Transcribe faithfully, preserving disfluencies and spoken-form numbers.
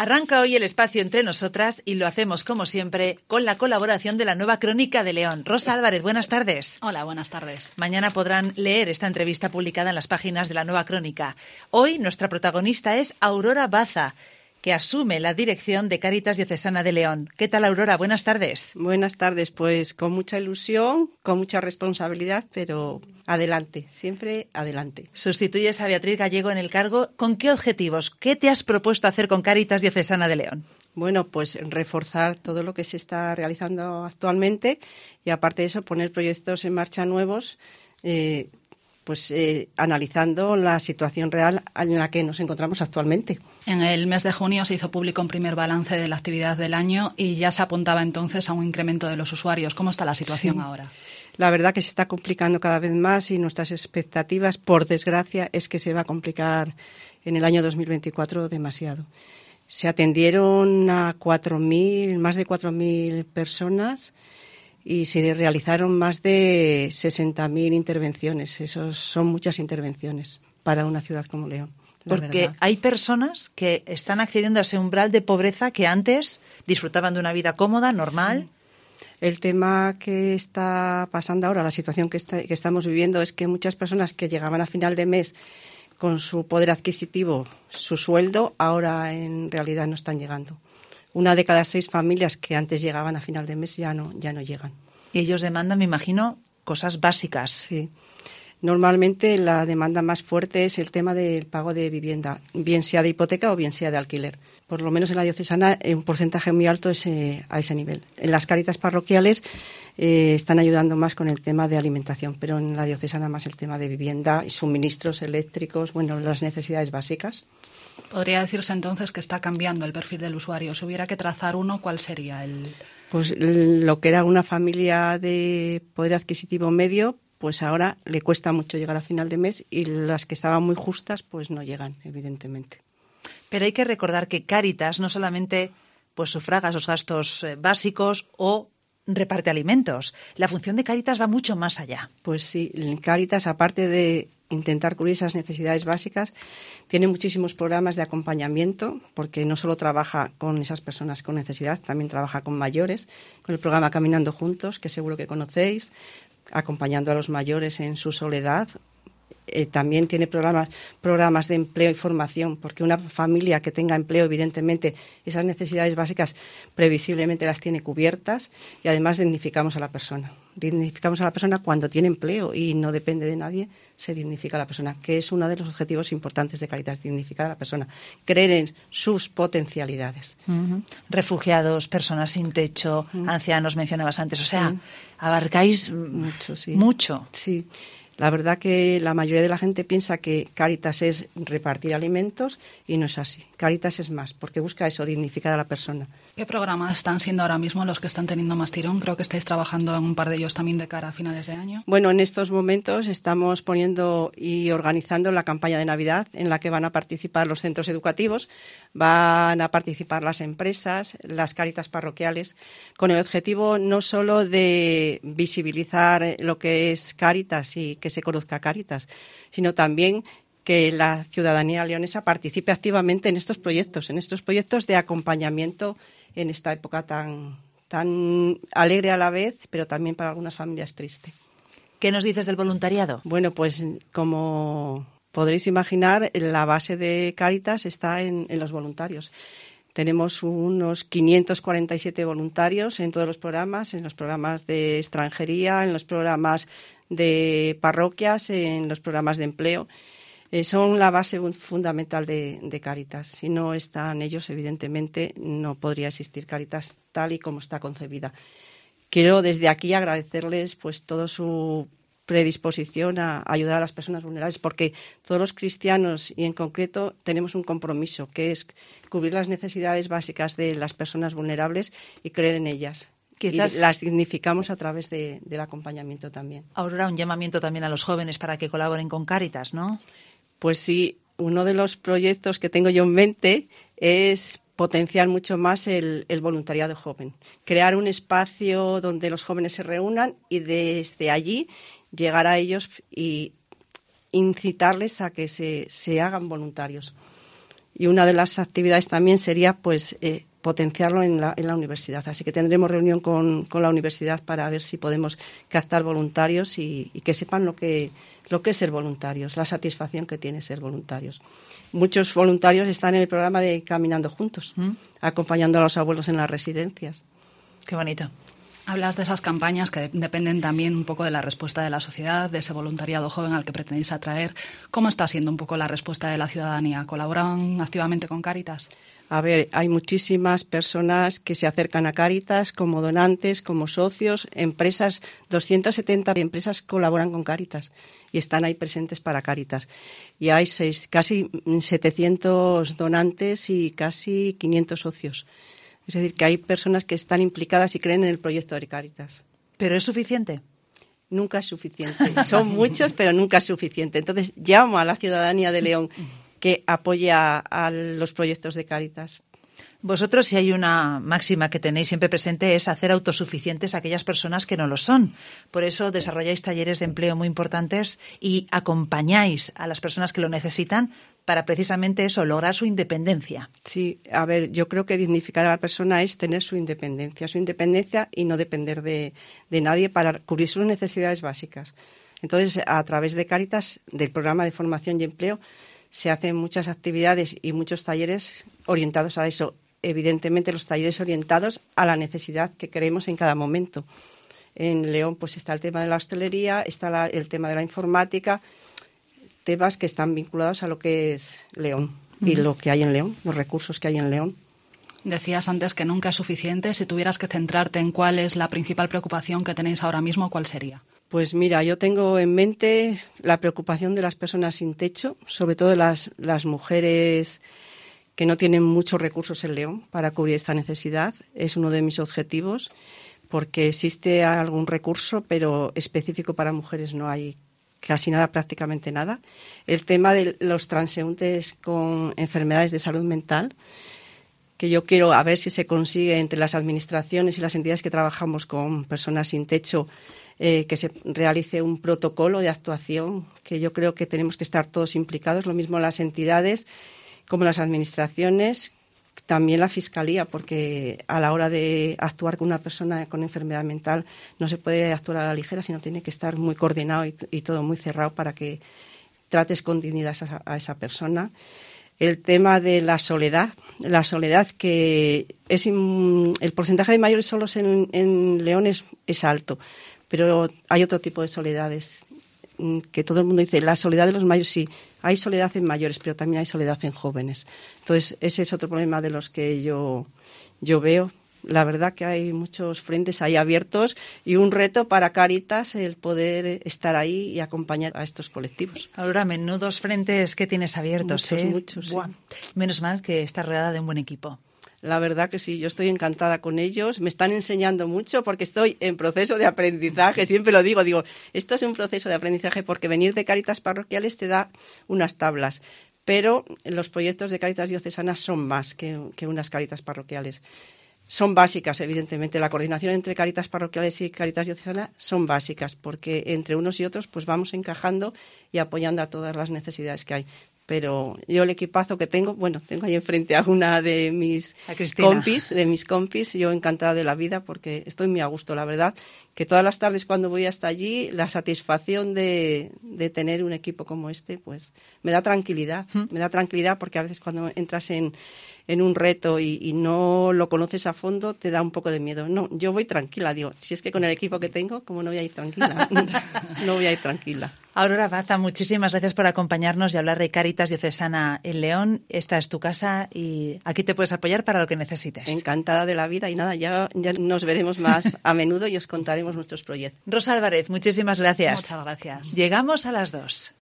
Arranca hoy el espacio Entre Nosotras y lo hacemos, como siempre, con la colaboración de la Nueva Crónica de León. Rosa Álvarez, buenas tardes. Hola, buenas tardes. Mañana podrán leer esta entrevista publicada en las páginas de la Nueva Crónica. Hoy nuestra protagonista es Aurora Baza, que asume la dirección de Cáritas Diocesana de León. ¿Qué tal, Aurora? Buenas tardes. Buenas tardes, pues con mucha ilusión, con mucha responsabilidad, pero adelante, siempre adelante. Sustituyes a Beatriz Gallego en el cargo. ¿Con qué objetivos? ¿Qué te has propuesto hacer con Cáritas Diocesana de León? Bueno, pues reforzar todo lo que se está realizando actualmente y aparte de eso poner proyectos en marcha nuevos, eh, pues eh, analizando la situación real en la que nos encontramos actualmente. En el mes de junio se hizo público un primer balance de la actividad del año y ya se apuntaba entonces a un incremento de los usuarios. ¿Cómo está la situación sí. ahora? La verdad que se está complicando cada vez más y nuestras expectativas, por desgracia, es que se va a complicar en el año dos mil veinticuatro demasiado. Se atendieron a cuatro mil, más de cuatro mil personas y se realizaron más de sesenta mil intervenciones. Eso son muchas intervenciones para una ciudad como León. Porque verdad. hay personas que están accediendo a ese umbral de pobreza que antes disfrutaban de una vida cómoda, normal. Sí. El tema que está pasando ahora, la situación que, está, que estamos viviendo, es que muchas personas que llegaban a final de mes con su poder adquisitivo, su sueldo, ahora en realidad no están llegando. Una de cada seis familias que antes llegaban a final de mes ya no, ya no llegan. Y ellos demandan, me imagino, cosas básicas. Sí. Normalmente la demanda más fuerte es el tema del pago de vivienda, bien sea de hipoteca o bien sea de alquiler. Por lo menos en la diocesana un porcentaje muy alto es eh, a ese nivel. En las Cáritas parroquiales eh, están ayudando más con el tema de alimentación, pero en la diocesana más el tema de vivienda y suministros eléctricos, bueno, las necesidades básicas. ¿Podría decirse entonces que está cambiando el perfil del usuario? Si hubiera que trazar uno, ¿cuál sería el...? Pues lo que era una familia de poder adquisitivo medio, pues ahora le cuesta mucho llegar a final de mes y las que estaban muy justas, pues no llegan, evidentemente. Pero hay que recordar que Cáritas no solamente pues sufraga esos gastos eh, básicos o reparte alimentos. La función de Cáritas va mucho más allá. Pues sí, Cáritas, aparte de intentar cubrir esas necesidades básicas, tiene muchísimos programas de acompañamiento, porque no solo trabaja con esas personas con necesidad, también trabaja con mayores, con el programa Caminando Juntos, que seguro que conocéis, acompañando a los mayores en su soledad. Eh, también tiene programas, programas de empleo y formación, porque una familia que tenga empleo, evidentemente, esas necesidades básicas previsiblemente las tiene cubiertas y además dignificamos a la persona. Dignificamos a la persona cuando tiene empleo y no depende de nadie, se dignifica a la persona, que es uno de los objetivos importantes de Cáritas, dignificar a la persona, creer en sus potencialidades. Uh-huh. Refugiados, personas sin techo, uh-huh. ancianos, mencionabas antes, o sea, sí. abarcáis mucho. Sí. mucho. Sí. La verdad que la mayoría de la gente piensa que Cáritas es repartir alimentos y no es así. Cáritas es más, porque busca eso, dignificar a la persona. ¿Qué programas están siendo ahora mismo los que están teniendo más tirón? Creo que estáis trabajando en un par de ellos también de cara a finales de año. Bueno, en estos momentos estamos poniendo y organizando la campaña de Navidad en la que van a participar los centros educativos, van a participar las empresas, las Cáritas parroquiales, con el objetivo no solo de visibilizar lo que es Cáritas y que se conozca Cáritas, sino también que la ciudadanía leonesa participe activamente en estos proyectos, en estos proyectos de acompañamiento en esta época tan, tan alegre a la vez, pero también para algunas familias triste. ¿Qué nos dices del voluntariado? Bueno, pues como podréis imaginar, la base de Cáritas está en, en los voluntarios. Tenemos unos quinientos cuarenta y siete voluntarios en todos los programas, en los programas de extranjería, en los programas de parroquias, en los programas de empleo. Eh, son la base fundamental de, de Cáritas. Si no están ellos, evidentemente, no podría existir Cáritas tal y como está concebida. Quiero desde aquí agradecerles pues toda su predisposición a ayudar a las personas vulnerables, porque todos los cristianos y en concreto tenemos un compromiso, que es cubrir las necesidades básicas de las personas vulnerables y creer en ellas. Quizás... Y las dignificamos a través de, del acompañamiento también. Aurora, un llamamiento también a los jóvenes para que colaboren con Cáritas, ¿no? Pues sí, uno de los proyectos que tengo yo en mente es potenciar mucho más el, el voluntariado joven, crear un espacio donde los jóvenes se reúnan y desde allí llegar a ellos y incitarles a que se, se hagan voluntarios. Y una de las actividades también sería pues eh, potenciarlo en la, en la universidad. Así que tendremos reunión con, con la universidad para ver si podemos captar voluntarios y, y que sepan lo que, lo que es ser voluntarios, la satisfacción que tiene ser voluntarios. Muchos voluntarios están en el programa de Caminando Juntos, ¿Mm? acompañando a los abuelos en las residencias. Qué bonito. Hablas de esas campañas que de- dependen también un poco de la respuesta de la sociedad, de ese voluntariado joven al que pretendéis atraer. ¿Cómo está siendo un poco la respuesta de la ciudadanía? ¿Colaboran activamente con Cáritas? A ver, hay muchísimas personas que se acercan a Cáritas como donantes, como socios, empresas, doscientas setenta empresas colaboran con Cáritas y están ahí presentes para Cáritas. Y hay seis, casi setecientos donantes y casi quinientos socios. Es decir, que hay personas que están implicadas y creen en el proyecto de Cáritas. ¿Pero es suficiente? Nunca es suficiente. Son muchos, pero nunca es suficiente. Entonces, llamo a la ciudadanía de León que apoye a, a los proyectos de Cáritas. Vosotros, si hay una máxima que tenéis siempre presente, es hacer autosuficientes a aquellas personas que no lo son. Por eso desarrolláis talleres de empleo muy importantes y acompañáis a las personas que lo necesitan para precisamente eso, lograr su independencia. Sí, a ver, yo creo que dignificar a la persona es tener su independencia, su independencia y no depender de, de nadie para cubrir sus necesidades básicas. Entonces, a través de Cáritas, del programa de formación y empleo, se hacen muchas actividades y muchos talleres orientados a eso. Evidentemente, los talleres orientados a la necesidad que queremos en cada momento. En León, pues está el tema de la hostelería, está la, el tema de la informática, temas que están vinculados a lo que es León uh-huh. y lo que hay en León, los recursos que hay en León. Decías antes que nunca es suficiente. Si tuvieras que centrarte en cuál es la principal preocupación que tenéis ahora mismo, ¿cuál sería? Pues mira, yo tengo en mente la preocupación de las personas sin techo, sobre todo las, las mujeres que no tienen muchos recursos en León para cubrir esta necesidad. Es uno de mis objetivos, porque existe algún recurso, pero específico para mujeres no hay casi nada, prácticamente nada. El tema de los transeúntes con enfermedades de salud mental, que yo quiero a ver si se consigue entre las administraciones y las entidades que trabajamos con personas sin techo, eh, que se realice un protocolo de actuación, que yo creo que tenemos que estar todos implicados, lo mismo las entidades como las administraciones, también la Fiscalía, porque a la hora de actuar con una persona con enfermedad mental no se puede actuar a la ligera, sino tiene que estar muy coordinado y, y todo muy cerrado para que trates con dignidad a, a esa persona. El tema de la soledad, la soledad que es el porcentaje de mayores solos en, en León es, es alto, pero hay otro tipo de soledades que todo el mundo dice, la soledad de los mayores, sí, hay soledad en mayores, pero también hay soledad en jóvenes. Entonces, ese es otro problema de los que yo, yo veo. La verdad que hay muchos frentes ahí abiertos y un reto para Cáritas el poder estar ahí y acompañar a estos colectivos. Aurora, menudos frentes que tienes abiertos. Muchos, ¿eh? muchos, sí. Menos mal que estás rodeada de un buen equipo. La verdad que sí, yo estoy encantada con ellos, me están enseñando mucho porque estoy en proceso de aprendizaje, siempre lo digo, digo, esto es un proceso de aprendizaje porque venir de Cáritas parroquiales te da unas tablas, pero los proyectos de Cáritas diocesanas son más que, que unas Cáritas parroquiales. Son básicas, evidentemente, la coordinación entre Cáritas parroquiales y Cáritas diocesanas son básicas porque entre unos y otros pues vamos encajando y apoyando a todas las necesidades que hay. Pero yo el equipazo que tengo, bueno, tengo ahí enfrente a una de mis compis, de mis compis, yo encantada de la vida porque estoy muy a gusto, la verdad, que todas las tardes cuando voy hasta allí, la satisfacción de, de tener un equipo como este, pues me da tranquilidad, ¿Mm? me da tranquilidad porque a veces cuando entras en, en un reto y, y no lo conoces a fondo, te da un poco de miedo. No, yo voy tranquila, digo, si es que con el equipo que tengo, ¿cómo no voy a ir tranquila? No voy a ir tranquila. Aurora Baza, muchísimas gracias por acompañarnos y hablar de Cáritas Diocesana en León. Esta es tu casa y aquí te puedes apoyar para lo que necesites. Encantada de la vida y nada, ya, ya nos veremos más a menudo y os contaremos nuestros proyectos. Rosa Álvarez, muchísimas gracias. Muchas gracias. Llegamos a las dos.